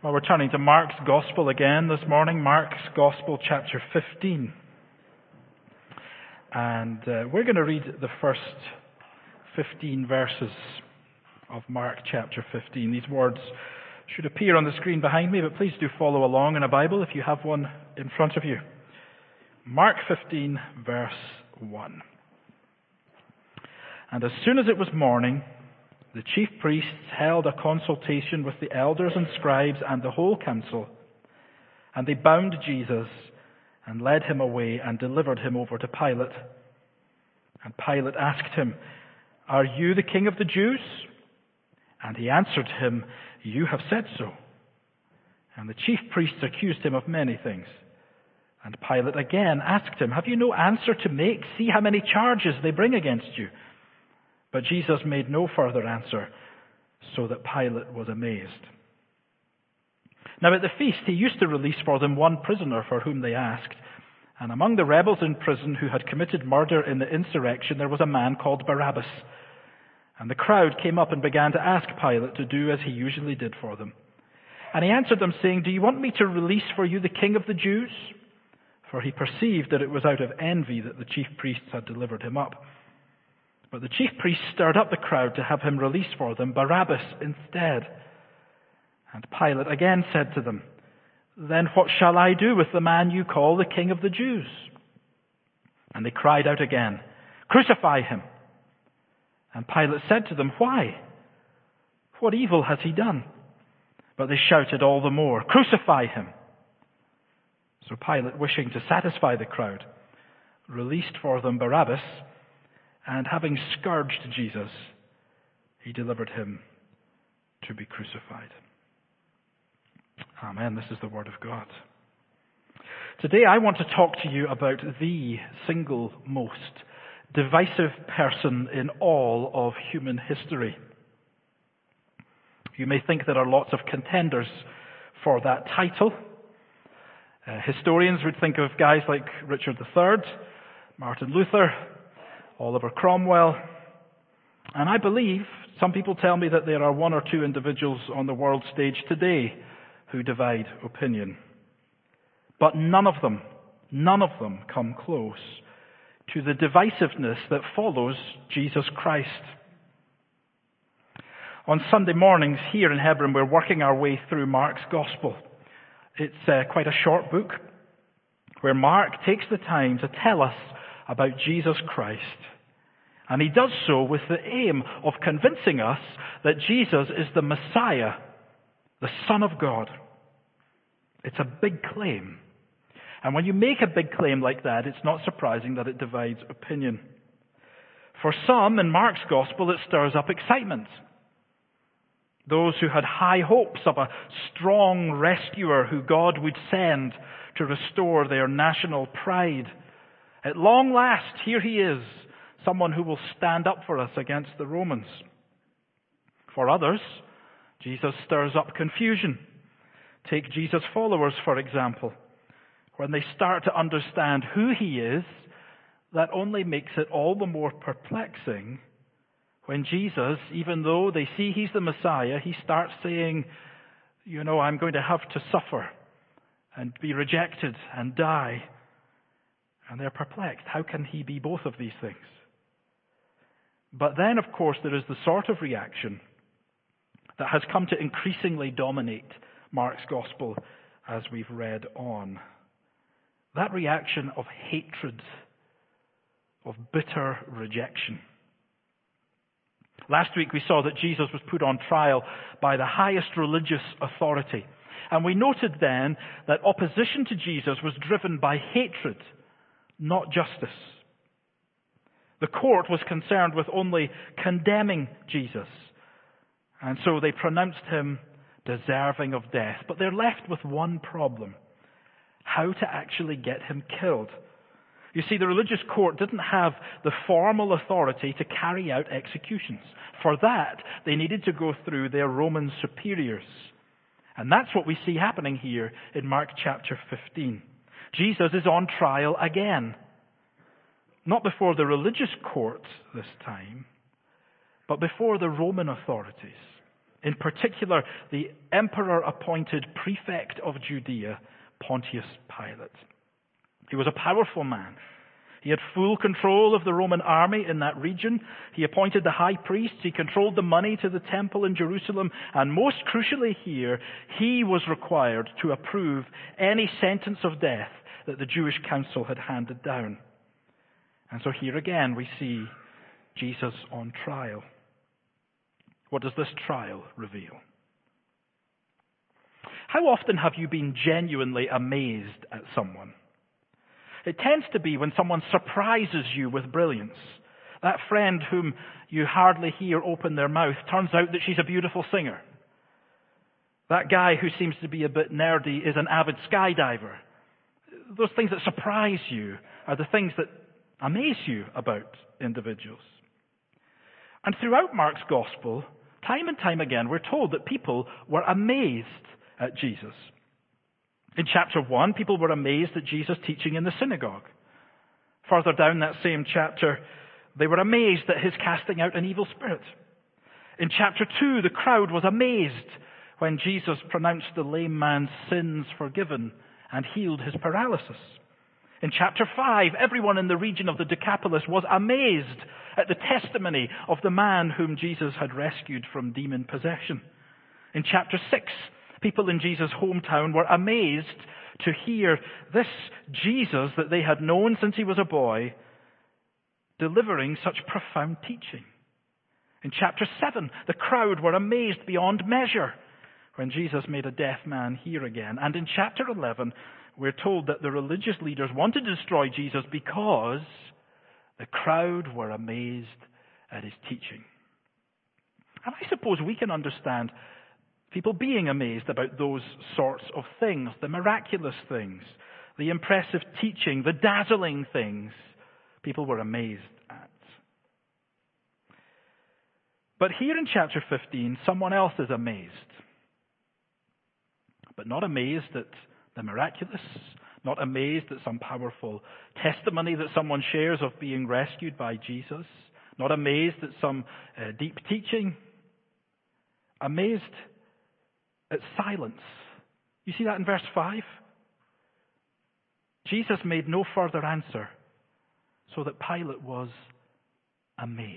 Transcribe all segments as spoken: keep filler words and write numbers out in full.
Well, we're turning to Mark's Gospel again this morning, Mark's Gospel, chapter fifteen. And uh, we're going to read the first fifteen verses of Mark chapter fifteen. These words should appear on the screen behind me, but please do follow along in a Bible if you have one in front of you. Mark fifteen, verse one. And as soon as it was morning, the chief priests held a consultation with the elders and scribes and the whole council, and they bound Jesus and led him away and delivered him over to Pilate. And Pilate asked him, "Are you the king of the Jews?" And he answered him, "You have said so." And the chief priests accused him of many things. And Pilate again asked him, "Have you no answer to make? See how many charges they bring against you." But Jesus made no further answer, so that Pilate was amazed. Now at the feast he used to release for them one prisoner for whom they asked. And among the rebels in prison who had committed murder in the insurrection, there was a man called Barabbas. And the crowd came up and began to ask Pilate to do as he usually did for them. And he answered them, saying, "Do you want me to release for you the king of the Jews?" For he perceived that it was out of envy that the chief priests had delivered him up. But the chief priests stirred up the crowd to have him release for them Barabbas instead. And Pilate again said to them, "Then what shall I do with the man you call the king of the Jews?" And they cried out again, "Crucify him!" And Pilate said to them, "Why? What evil has he done?" But they shouted all the more, "Crucify him!" So Pilate, wishing to satisfy the crowd, released for them Barabbas, and having scourged Jesus, he delivered him to be crucified. Amen. This is the word of God. Today I want to talk to you about the single most divisive person in all of human history. You may think there are lots of contenders for that title. Uh, historians would think of guys like Richard the Third, Martin Luther, Oliver Cromwell. And I believe, some people tell me that there are one or two individuals on the world stage today who divide opinion. But none of them, none of them come close to the divisiveness that follows Jesus Christ. On Sunday mornings here in Hebron, we're working our way through Mark's Gospel. It's uh, quite a short book where Mark takes the time to tell us about Jesus Christ. And he does so with the aim of convincing us that Jesus is the Messiah, the Son of God. It's a big claim. And when you make a big claim like that, it's not surprising that it divides opinion. For some, in Mark's Gospel, it stirs up excitement. Those who had high hopes of a strong rescuer who God would send to restore their national pride. At long last, here he is, someone who will stand up for us against the Romans. For others, Jesus stirs up confusion. Take Jesus' followers, for example. When they start to understand who he is, that only makes it all the more perplexing when Jesus, even though they see he's the Messiah, he starts saying, you know, I'm going to have to suffer and be rejected and die. And they're perplexed. How can he be both of these things? But then, of course, there is the sort of reaction that has come to increasingly dominate Mark's Gospel as we've read on. That reaction of hatred, of bitter rejection. Last week we saw that Jesus was put on trial by the highest religious authority. And we noted then that opposition to Jesus was driven by hatred, not justice. The court was concerned with only condemning Jesus, and so they pronounced him deserving of death. But they're left with one problem: how to actually get him killed. You see, the religious court didn't have the formal authority to carry out executions. For that, they needed to go through their Roman superiors. And that's what we see happening here in Mark chapter fifteen. Jesus is on trial again. Not before the religious court this time, but before the Roman authorities. In particular, the emperor-appointed prefect of Judea, Pontius Pilate. He was a powerful man. He had full control of the Roman army in that region. He appointed the high priests. He controlled the money to the temple in Jerusalem. And most crucially here, he was required to approve any sentence of death that the Jewish council had handed down. And so here again we see Jesus on trial. What does this trial reveal? How often have you been genuinely amazed at someone? It tends to be when someone surprises you with brilliance. That friend whom you hardly hear open their mouth turns out that she's a beautiful singer. That guy who seems to be a bit nerdy is an avid skydiver. Those things that surprise you are the things that amaze you about individuals. And throughout Mark's gospel, time and time again, we're told that people were amazed at Jesus. In chapter one, people were amazed at Jesus teaching in the synagogue. Further down that same chapter, they were amazed at his casting out an evil spirit. In chapter two, the crowd was amazed when Jesus pronounced the lame man's sins forgiven and healed his paralysis. In chapter five, everyone in the region of the Decapolis was amazed at the testimony of the man whom Jesus had rescued from demon possession. In chapter six, people in Jesus' hometown were amazed to hear this Jesus that they had known since he was a boy delivering such profound teaching. In chapter seven, the crowd were amazed beyond measure when Jesus made a deaf man hear again. And in chapter eleven, we're told that the religious leaders wanted to destroy Jesus because the crowd were amazed at his teaching. And I suppose we can understand people being amazed about those sorts of things, the miraculous things, the impressive teaching, the dazzling things people were amazed at. But here in chapter fifteen, someone else is amazed. But not amazed at the miraculous, not amazed at some powerful testimony that someone shares of being rescued by Jesus, not amazed at some uh, deep teaching, amazed at silence. You see that in verse five? Jesus made no further answer, so that Pilate was amazed.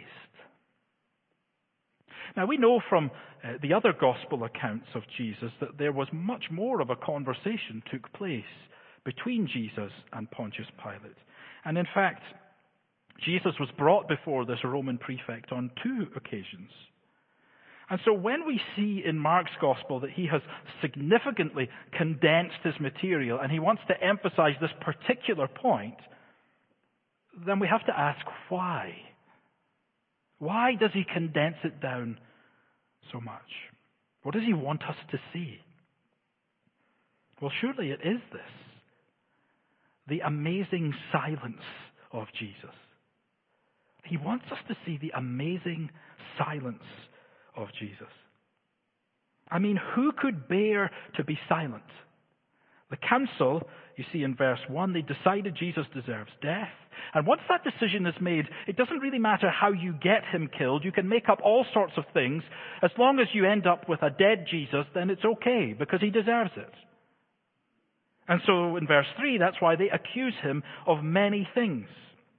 Now we know from uh, the other gospel accounts of Jesus that there was much more of a conversation took place between Jesus and Pontius Pilate. And in fact, Jesus was brought before this Roman prefect on two occasions. And so when we see in Mark's gospel that he has significantly condensed his material and he wants to emphasize this particular point, then we have to ask why. Why does he condense it down so much? What does he want us to see? Well, surely it is this. The amazing silence of Jesus. He wants us to see the amazing silence of Jesus. I mean, who could bear to be silent? The council, you see in verse one, they decided Jesus deserves death. And once that decision is made, it doesn't really matter how you get him killed. You can make up all sorts of things. As long as you end up with a dead Jesus, then it's okay, because he deserves it. And so in verse three, that's why they accuse him of many things.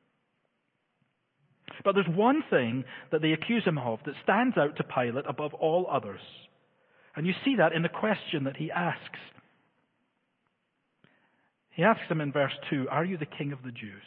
But there's one thing that they accuse him of that stands out to Pilate above all others. And you see that in the question that he asks. He asks him in verse two, "Are you the king of the Jews?"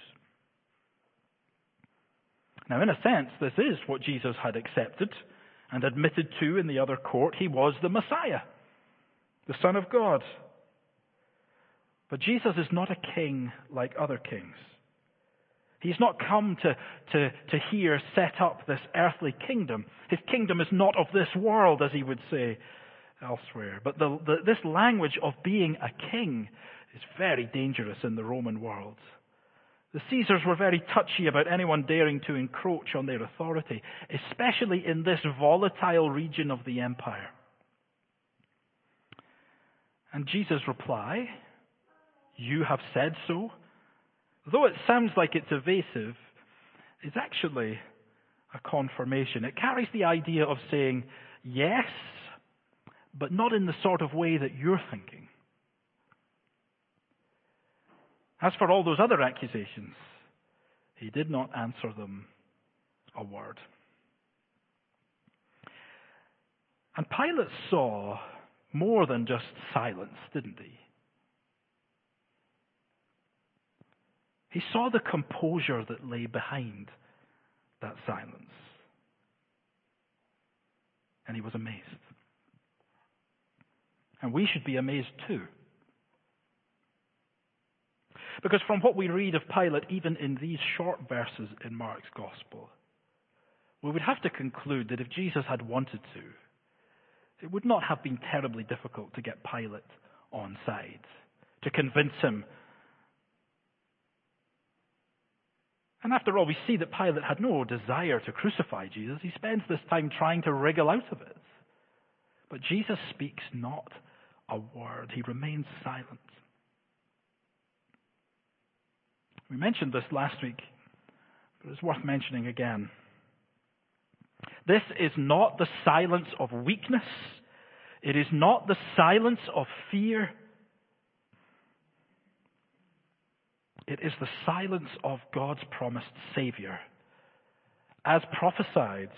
Now, in a sense, this is what Jesus had accepted and admitted to in the other court. He was the Messiah, the Son of God. But Jesus is not a king like other kings. He's not come to, to, to here set up this earthly kingdom. His kingdom is not of this world, as he would say elsewhere. But the, the, this language of being a king is very dangerous in the Roman world. The Caesars were very touchy about anyone daring to encroach on their authority, especially in this volatile region of the empire. And Jesus' reply, "You have said so," though it sounds like it's evasive, is actually a confirmation. It carries the idea of saying, yes, but not in the sort of way that you're thinking. As for all those other accusations, he did not answer them a word. And Pilate saw more than just silence, didn't he? He saw the composure that lay behind that silence. And he was amazed. And we should be amazed too. Because from what we read of Pilate, even in these short verses in Mark's Gospel, we would have to conclude that if Jesus had wanted to, it would not have been terribly difficult to get Pilate on side, to convince him. And after all, we see that Pilate had no desire to crucify Jesus. He spends this time trying to wriggle out of it. But Jesus speaks not a word. He remains silent. We mentioned this last week, but it's worth mentioning again. This is not the silence of weakness. It is not the silence of fear. It is the silence of God's promised Savior, as prophesied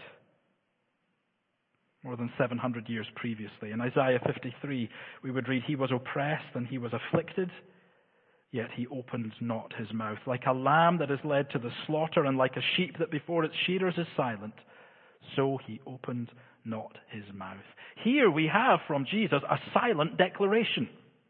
more than seven hundred years previously. In Isaiah fifty-three, we would read, "He was oppressed and he was afflicted, yet he opened not his mouth. Like a lamb that is led to the slaughter, and like a sheep that before its shearers is silent, so he opened not his mouth." Here we have from Jesus a silent declaration.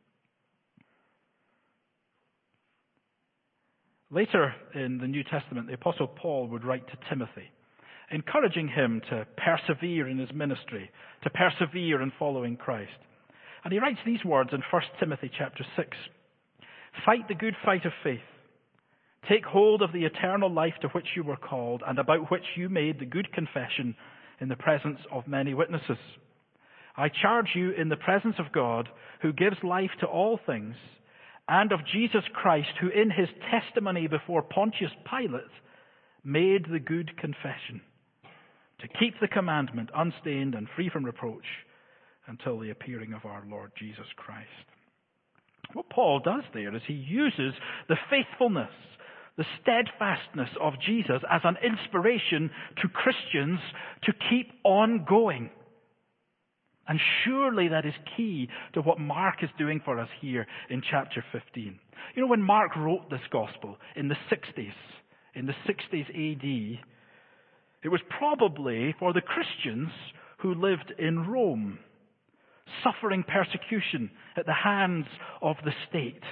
Later in the New Testament, the Apostle Paul would write to Timothy, encouraging him to persevere in his ministry, to persevere in following Christ. And he writes these words in First Timothy chapter six. "Fight the good fight of faith. Take hold of the eternal life to which you were called, and about which you made the good confession in the presence of many witnesses. I charge you in the presence of God, who gives life to all things, and of Jesus Christ, who in his testimony before Pontius Pilate made the good confession, to keep the commandment unstained and free from reproach until the appearing of our Lord Jesus Christ." What Paul does there is he uses the faithfulness, the steadfastness of Jesus as an inspiration to Christians to keep on going. And surely that is key to what Mark is doing for us here in chapter fifteen. You know, when Mark wrote this gospel in the sixties, in the sixties A D, it was probably for the Christians who lived in Rome, suffering persecution at the hands of the state,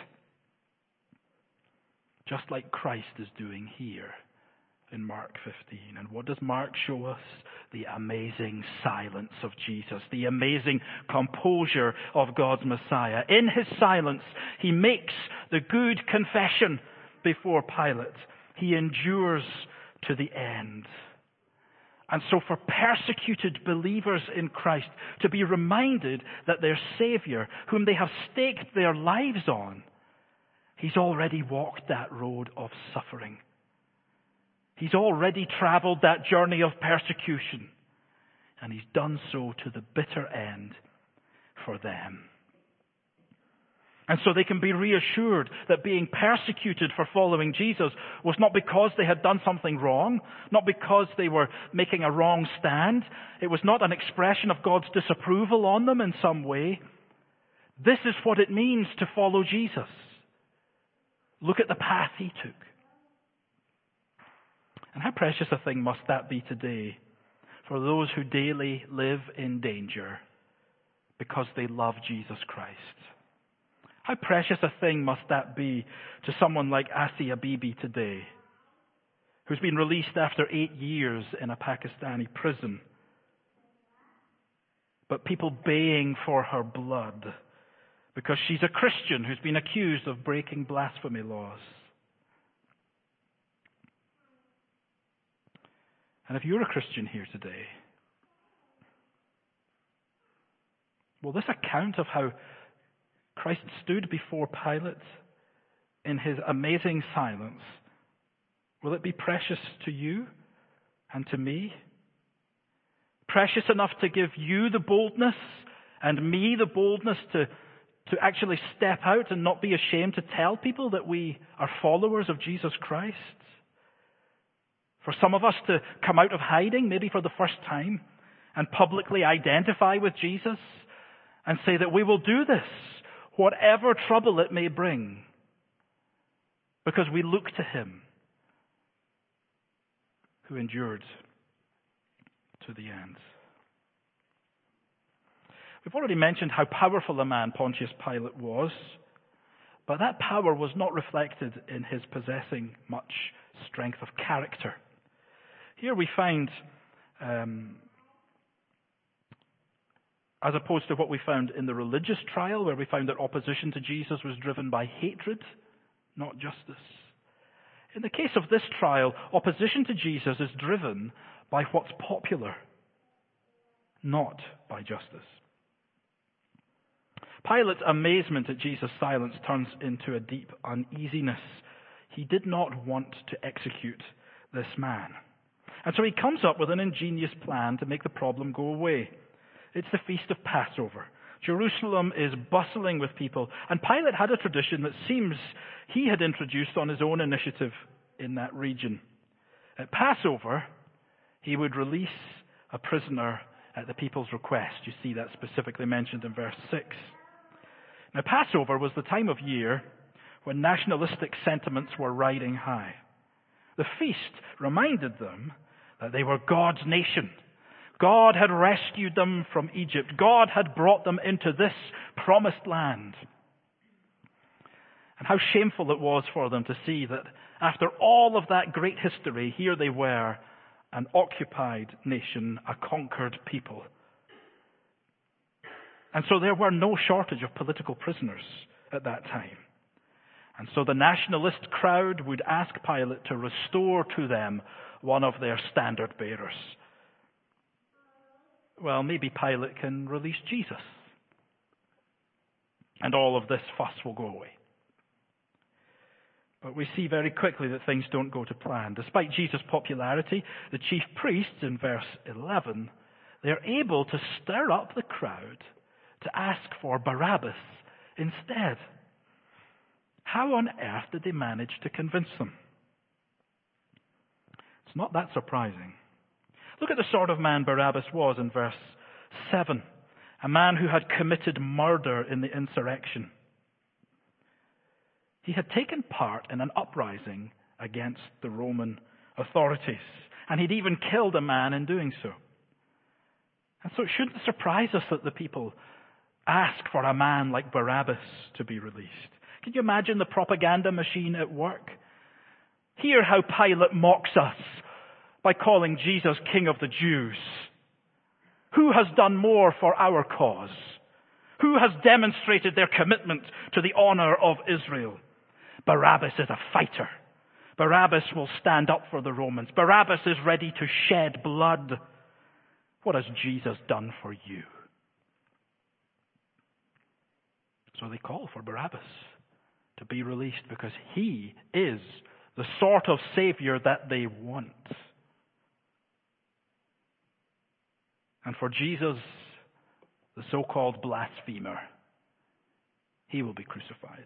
just like Christ is doing here in Mark fifteen. And what does Mark show us? The amazing silence of Jesus, the amazing composure of God's Messiah. In his silence, he makes the good confession before Pilate. He endures to the end. And so for persecuted believers in Christ to be reminded that their Savior, whom they have staked their lives on, he's already walked that road of suffering. He's already traveled that journey of persecution. And he's done so to the bitter end for them. And so they can be reassured that being persecuted for following Jesus was not because they had done something wrong, not because they were making a wrong stand. It was not an expression of God's disapproval on them in some way. This is what it means to follow Jesus. Look at the path he took. And how precious a thing must that be today for those who daily live in danger because they love Jesus Christ. How precious a thing must that be to someone like Asia Bibi today, who's been released after eight years in a Pakistani prison, but people baying for her blood because she's a Christian who's been accused of breaking blasphemy laws. And if you're a Christian here today, will this account of how Christ stood before Pilate in his amazing silence, will it be precious to you and to me? Precious enough to give you the boldness And me, the boldness to, to actually step out and not be ashamed to tell people that we are followers of Jesus Christ? For some of us to come out of hiding, maybe for the first time, and publicly identify with Jesus and say that we will do this, whatever trouble it may bring, because we look to him who endured to the end. We've already mentioned how powerful a man Pontius Pilate was, but that power was not reflected in his possessing much strength of character. Here we find, um, as opposed to what we found in the religious trial, where we found that opposition to Jesus was driven by hatred, not justice. In the case of this trial, opposition to Jesus is driven by what's popular, not by justice. Pilate's amazement at Jesus' silence turns into a deep uneasiness. He did not want to execute this man. And so he comes up with an ingenious plan to make the problem go away. It's the Feast of Passover. Jerusalem is bustling with people, and Pilate had a tradition that seems he had introduced on his own initiative in that region. At Passover, he would release a prisoner at the people's request. You see that specifically mentioned in verse six. Now, Passover was the time of year when nationalistic sentiments were riding high. The feast reminded them that they were God's nation. God had rescued them from Egypt. God had brought them into this promised land. And how shameful it was for them to see that after all of that great history, here they were, an occupied nation, a conquered people. And so there were no shortage of political prisoners at that time. And so the nationalist crowd would ask Pilate to restore to them one of their standard bearers. Well, maybe Pilate can release Jesus. And all of this fuss will go away. But we see very quickly that things don't go to plan. Despite Jesus' popularity, the chief priests, in verse eleven, they're able to stir up the crowd to ask for Barabbas instead. How on earth did they manage to convince them? It's not that surprising. Look at the sort of man Barabbas was in verse seven. A man who had committed murder in the insurrection. He had taken part in an uprising against the Roman authorities. And he'd even killed a man in doing so. And so it shouldn't surprise us that the people ask for a man like Barabbas to be released. Can you imagine the propaganda machine at work? Hear how Pilate mocks us by calling Jesus King of the Jews. Who has done more for our cause? Who has demonstrated their commitment to the honor of Israel? Barabbas is a fighter. Barabbas will stand up for the Romans. Barabbas is ready to shed blood. What has Jesus done for you? So they call for Barabbas to be released because he is the sort of Savior that they want. And for Jesus, the so-called blasphemer, he will be crucified.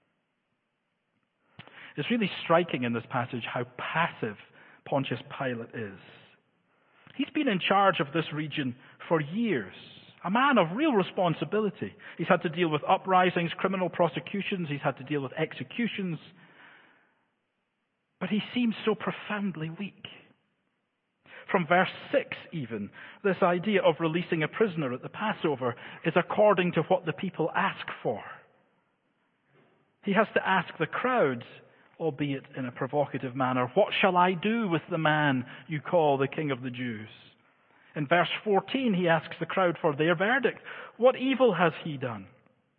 It's really striking in this passage how passive Pontius Pilate is. He's been in charge of this region for years. A man of real responsibility. He's had to deal with uprisings, criminal prosecutions. He's had to deal with executions. But he seems so profoundly weak. From verse six even, this idea of releasing a prisoner at the Passover is according to what the people ask for. He has to ask the crowd, albeit in a provocative manner, what shall I do with the man you call the King of the Jews? In verse fourteen, he asks the crowd for their verdict. What evil has he done?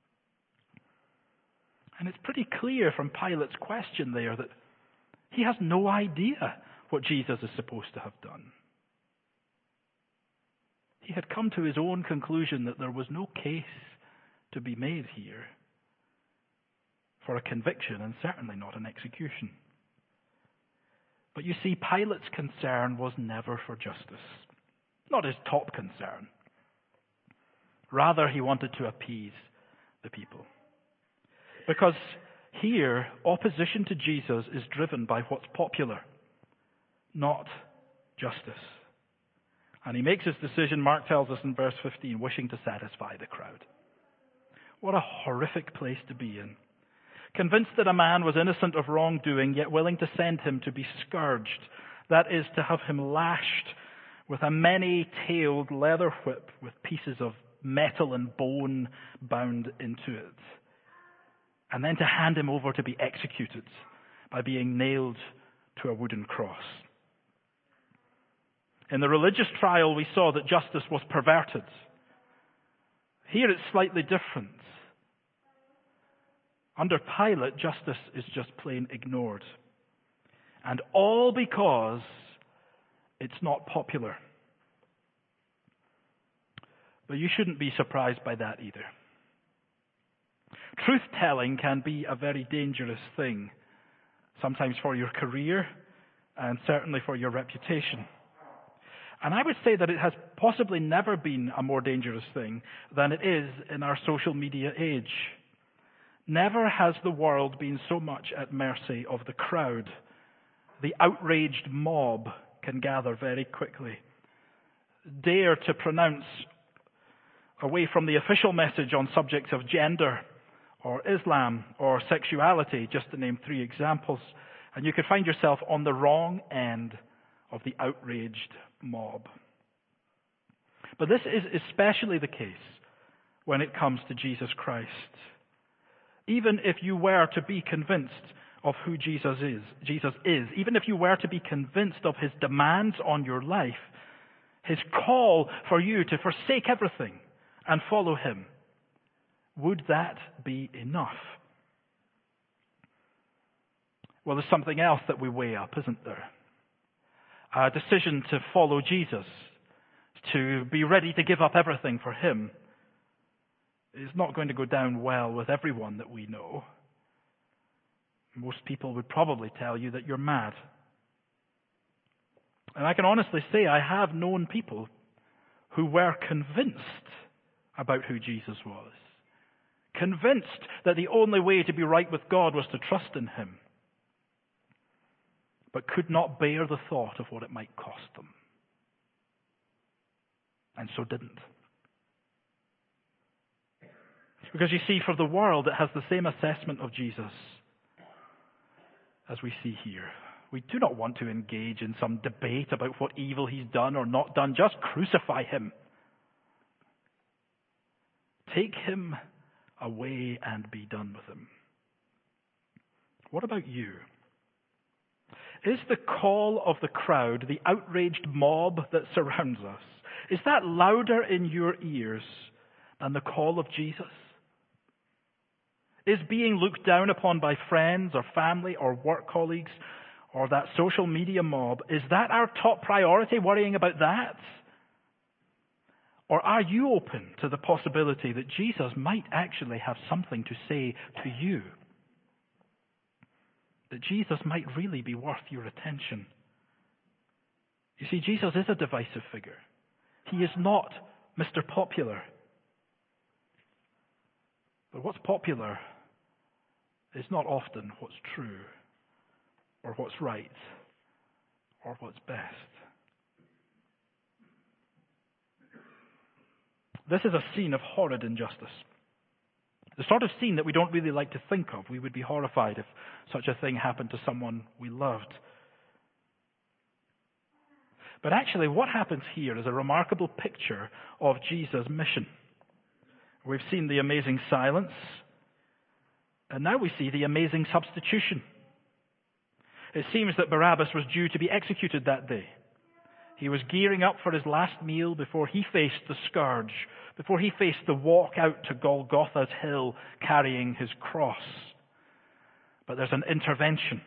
And it's pretty clear from Pilate's question there that he has no idea what Jesus is supposed to have done. He had come to his own conclusion that there was no case to be made here for a conviction and certainly not an execution. But you see, Pilate's concern was never for justice. Not his top concern. Rather, he wanted to appease the people. Because here, opposition to Jesus is driven by what's popular, not justice. And he makes his decision, Mark tells us in verse fifteen, wishing to satisfy the crowd. What a horrific place to be in. Convinced that a man was innocent of wrongdoing, yet willing to send him to be scourged. That is, to have him lashed with a many-tailed leather whip with pieces of metal and bone bound into it. And then to hand him over to be executed by being nailed to a wooden cross. In the religious trial, we saw that justice was perverted. Here it's slightly different. Under Pilate, justice is just plain ignored. And all because it's not popular. But you shouldn't be surprised by that either. Truth-telling can be a very dangerous thing, sometimes for your career and certainly for your reputation. And I would say that it has possibly never been a more dangerous thing than it is in our social media age. Never has the world been so much at mercy of the crowd. The outraged mob can gather very quickly, dare to pronounce away from the official message on subjects of gender or Islam or sexuality, just to name three examples, and you could find yourself on the wrong end of the outraged mob. But this is especially the case when it comes to Jesus Christ. Even if you were to be convinced of who Jesus is, Jesus is, even if you were to be convinced of his demands on your life, his call for you to forsake everything and follow him, would that be enough? Well, there's something else that we weigh up, isn't there? A decision to follow Jesus, to be ready to give up everything for him, is not going to go down well with everyone that we know. Most people would probably tell you that you're mad. And I can honestly say I have known people who were convinced about who Jesus was. Convinced that the only way to be right with God was to trust in him. But could not bear the thought of what it might cost them. And so didn't. Because you see, for the world, it has the same assessment of Jesus as we see here. We do not want to engage in some debate about what evil he's done or not done. Just crucify him. Take him away and be done with him. What about you? Is the call of the crowd, the outraged mob that surrounds us, is that louder in your ears than the call of Jesus? Is being looked down upon by friends or family or work colleagues or that social media mob, is that our top priority, worrying about that? Or are you open to the possibility that Jesus might actually have something to say to you? That Jesus might really be worth your attention? You see, Jesus is a divisive figure. He is not Mister Popular. But what's popular is not often what's true, or what's right, or what's best. This is a scene of horrid injustice. The sort of scene that we don't really like to think of. We would be horrified if such a thing happened to someone we loved. But actually, what happens here is a remarkable picture of Jesus' mission. We've seen the amazing silence, and now we see the amazing substitution. It seems that Barabbas was due to be executed that day. He was gearing up for his last meal before he faced the scourge, before he faced the walk out to Golgotha's hill carrying his cross. But there's an intervention.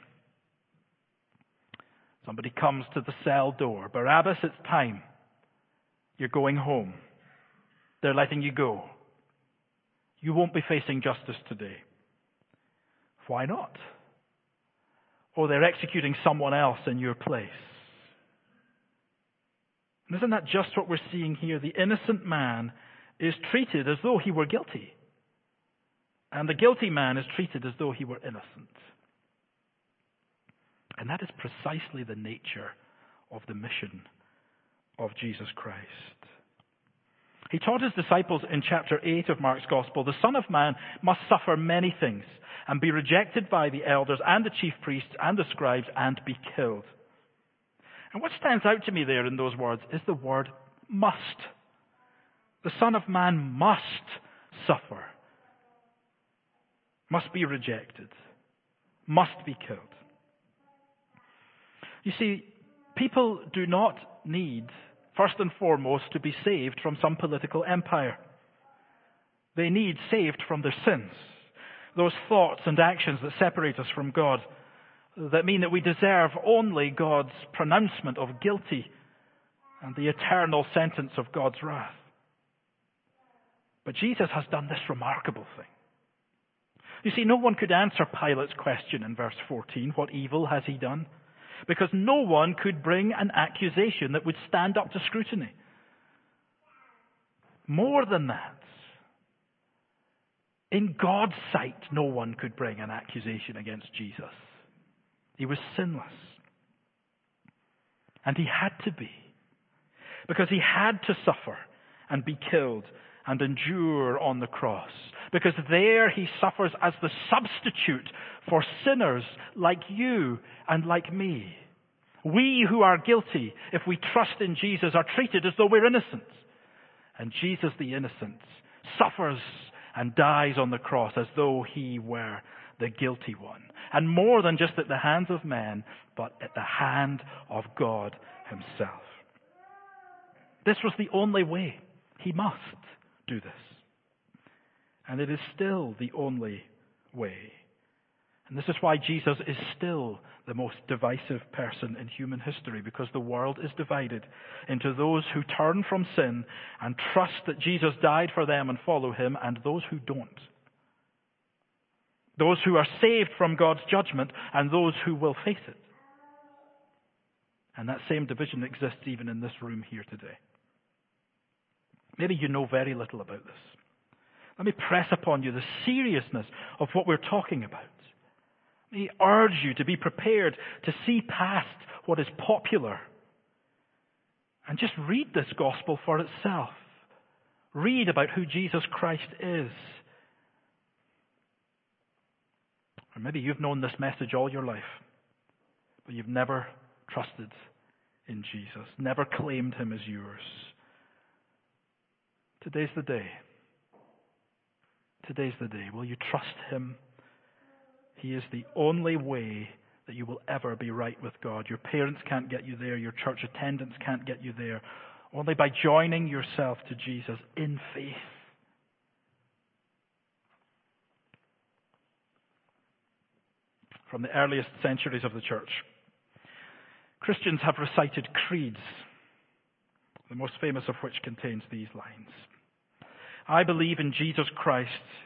Somebody comes to the cell door. Barabbas, it's time. You're going home. They're letting you go. You won't be facing justice today. Why not? Oh, they're executing someone else in your place. And isn't that just what we're seeing here? The innocent man is treated as though he were guilty, and the guilty man is treated as though he were innocent. And that is precisely the nature of the mission of Jesus Christ. He taught his disciples in chapter eight of Mark's Gospel, the Son of Man must suffer many things and be rejected by the elders and the chief priests and the scribes and be killed. And what stands out to me there in those words is the word must. The Son of Man must suffer, must be rejected, must be killed. You see, people do not need, first and foremost, to be saved from some political empire. They need saved from their sins, those thoughts and actions that separate us from God, that mean that we deserve only God's pronouncement of guilty and the eternal sentence of God's wrath. But Jesus has done this remarkable thing. You see, no one could answer Pilate's question in verse fourteen, what evil has he done? Because no one could bring an accusation that would stand up to scrutiny. More than that, in God's sight, no one could bring an accusation against Jesus. He was sinless. And he had to be. Because he had to suffer and be killed and endure on the cross. Because there he suffers as the substitute for sinners like you and like me. We who are guilty, if we trust in Jesus, are treated as though we're innocent. And Jesus, the innocent, suffers and dies on the cross as though he were the guilty one. And more than just at the hands of men, but at the hand of God himself. This was the only way. He must do this. And it is still the only way. And this is why Jesus is still the most divisive person in human history, because the world is divided into those who turn from sin and trust that Jesus died for them and follow him, and those who don't. Those who are saved from God's judgment and those who will face it. And that same division exists even in this room here today. Maybe you know very little about this. Let me press upon you the seriousness of what we're talking about. Let me urge you to be prepared to see past what is popular and just read this gospel for itself. Read about who Jesus Christ is. Or maybe you've known this message all your life, but you've never trusted in Jesus, never claimed him as yours. Today's the day. Today's the day. Will you trust him? He is the only way that you will ever be right with God. Your parents can't get you there. Your church attendance can't get you there. Only by joining yourself to Jesus in faith. From the earliest centuries of the church, Christians have recited creeds, the most famous of which contains these lines. I believe in Jesus Christ,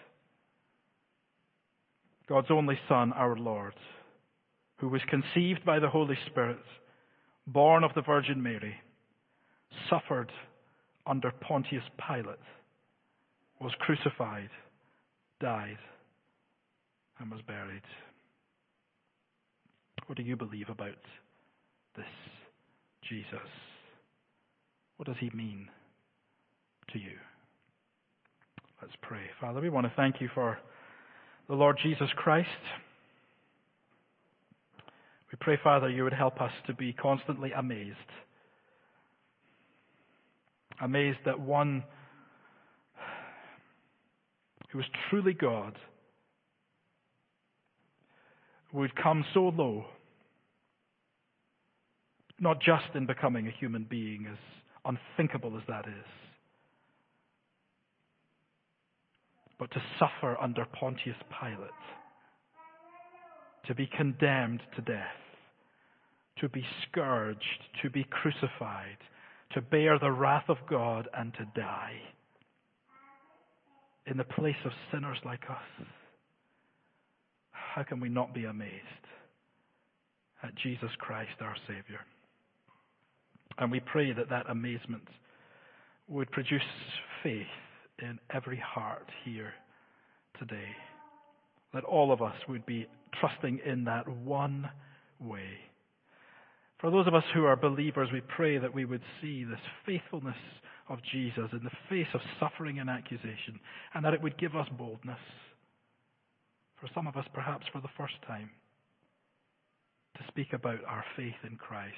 God's only Son, our Lord, who was conceived by the Holy Spirit, born of the Virgin Mary, suffered under Pontius Pilate, was crucified, died, and was buried. What do you believe about this Jesus? What does he mean to you? Let's pray. Father, we want to thank you for the Lord Jesus Christ. We pray, Father, you would help us to be constantly amazed. Amazed that one who is truly God would come so low, not just in becoming a human being, as unthinkable as that is, but to suffer under Pontius Pilate, to be condemned to death, to be scourged, to be crucified, to bear the wrath of God and to die in the place of sinners like us. How can we not be amazed at Jesus Christ, our Savior? And we pray that that amazement would produce faith in every heart here today. That all of us would be trusting in that one way. For those of us who are believers, we pray that we would see this faithfulness of Jesus in the face of suffering and accusation, and that it would give us boldness. For some of us, perhaps for the first time, to speak about our faith in Christ.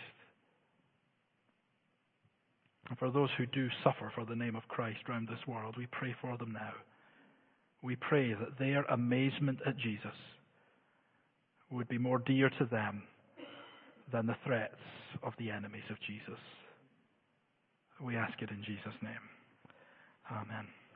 And for those who do suffer for the name of Christ around this world, we pray for them now. We pray that their amazement at Jesus would be more dear to them than the threats of the enemies of Jesus. We ask it in Jesus' name. Amen.